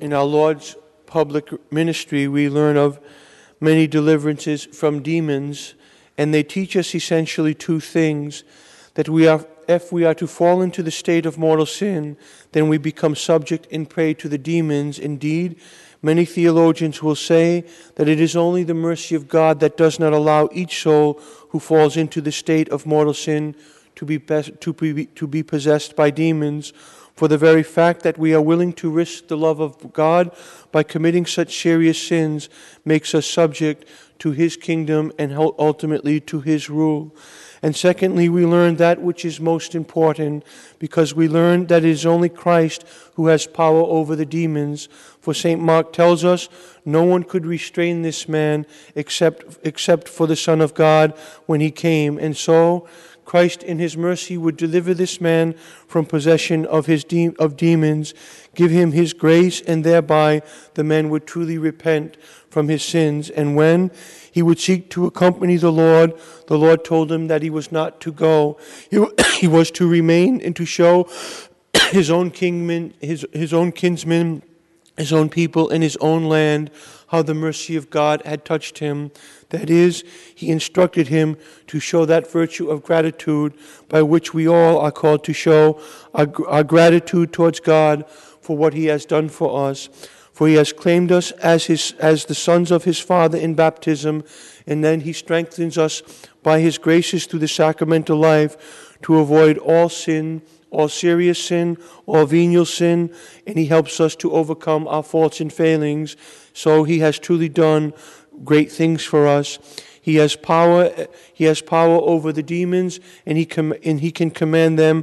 In our Lord's public ministry, we learn of many deliverances from demons, and they teach us essentially two things: that if we are to fall into the state of mortal sin, then we become subject and prey to the demons. Indeed, many theologians will say that it is only the mercy of God that does not allow each soul who falls into the state of mortal sin to be possessed by demons. For the very fact that we are willing to risk the love of God by committing such serious sins makes us subject to His kingdom and ultimately to His rule. And secondly, we learn that which is most important, because we learn that it is only Christ who has power over the demons. For St. Mark tells us, no one could restrain this man except for the Son of God when He came. And so Christ in His mercy would deliver this man from possession of demons, give him His grace, and thereby the man would truly repent from his sins. And when he would seek to accompany the Lord told him that he was not to go. He was to remain and to show his own kinsmen, his own people, and his own land how the mercy of God had touched him. That is, He instructed him to show that virtue of gratitude by which we all are called to show our gratitude towards God for what He has done for us. For He has claimed us as the sons of His Father in baptism, and then He strengthens us by His graces through the sacramental life to avoid all sin, all serious sin, all venial sin, and He helps us to overcome our faults and failings. So He has truly done great things for us. He has power over the demons, and he can command them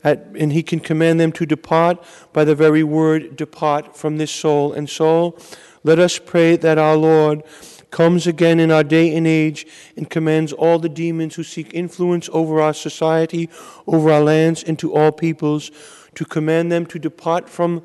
to depart by the very word depart from this soul. And so let us pray that our Lord comes again in our day and age and commands all the demons who seek influence over our society, over our lands, and to all peoples, to command them to depart from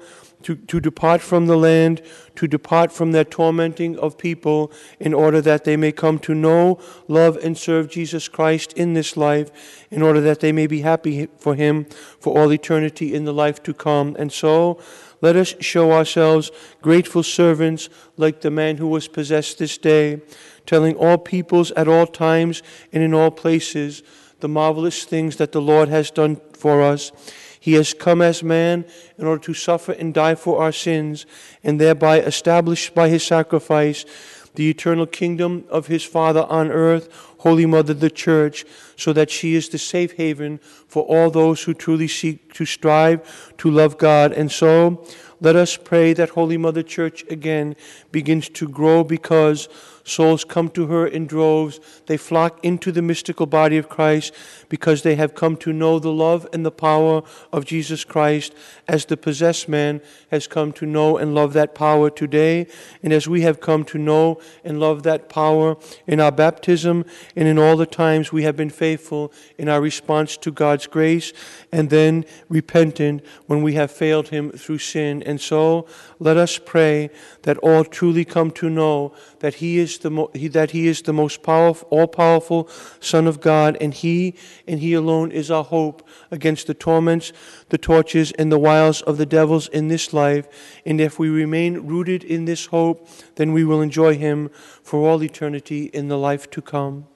the land, to depart from their tormenting of people, in order that they may come to know, love, and serve Jesus Christ in this life, in order that they may be happy for Him for all eternity in the life to come. And so let us show ourselves grateful servants like the man who was possessed this day, telling all peoples at all times and in all places the marvelous things that the Lord has done for us. He has come as man in order to suffer and die for our sins, and thereby establish by His sacrifice the eternal kingdom of His Father on earth, Holy Mother the Church, so that she is the safe haven for all those who truly seek to strive to love God. And so let us pray that Holy Mother Church again begins to grow, because souls come to her in droves. They flock into the mystical body of Christ because they have come to know the love and the power of Jesus Christ, as the possessed man has come to know and love that power today. And as we have come to know and love that power in our baptism and in all the times we have been faithful in our response to God's grace, and then repentant when we have failed Him through sin. And so let us pray that all truly come to know that He is the most powerful, all-powerful Son of God, and He alone is our hope against the torments, the tortures, and the wiles of the devils in this life. And if we remain rooted in this hope, then we will enjoy Him for all eternity in the life to come.